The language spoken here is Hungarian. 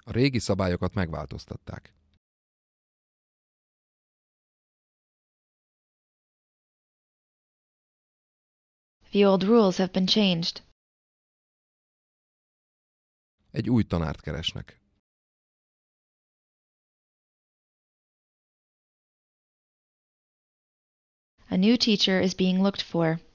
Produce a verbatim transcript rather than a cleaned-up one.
A régi szabályokat megváltoztatták. The old rules have been changed. Egy új tanárt keresnek. A new teacher is being looked for.